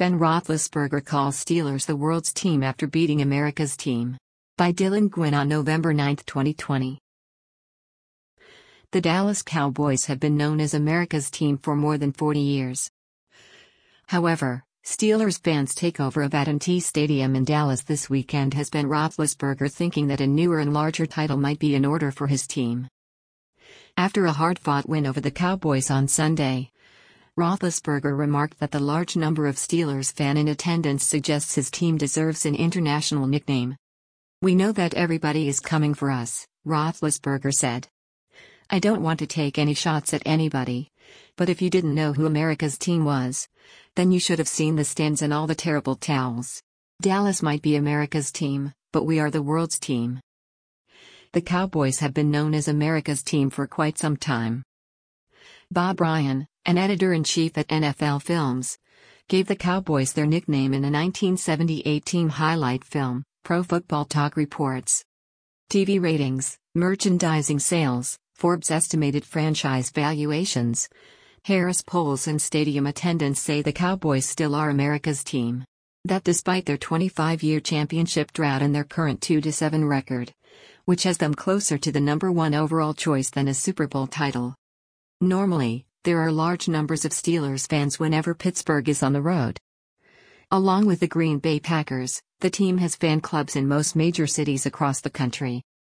Ben Roethlisberger calls Steelers the world's team after beating America's team. By Dylan Gwynn on November 9, 2020. The Dallas Cowboys have been known as America's team for more than 40 years. However, Steelers fans' takeover of at&T Stadium in Dallas this weekend has Ben Roethlisberger thinking that a newer and larger title might be in order for his team. After a hard-fought win over the Cowboys on Sunday, Roethlisberger remarked that the large number of Steelers fans in attendance suggests his team deserves an international nickname. "We know that everybody is coming for us," Roethlisberger said. "I don't want to take any shots at anybody, but if you didn't know who America's team was, then you should have seen the stands and all the terrible towels. Dallas might be America's team, but we are the world's team." The Cowboys have been known as America's team for quite some time. Bob Ryan, an editor-in-chief at NFL Films, gave the Cowboys their nickname in a 1978 team highlight film, Pro Football Talk reports. TV ratings, merchandising sales, Forbes estimated franchise valuations, Harris polls and stadium attendance say the Cowboys still are America's team. That despite their 25-year championship drought and their current 2-7 record, which has them closer to the number one overall choice than a Super Bowl title. Normally, there are large numbers of Steelers fans whenever Pittsburgh is on the road. Along with the Green Bay Packers, the team has fan clubs in most major cities across the country.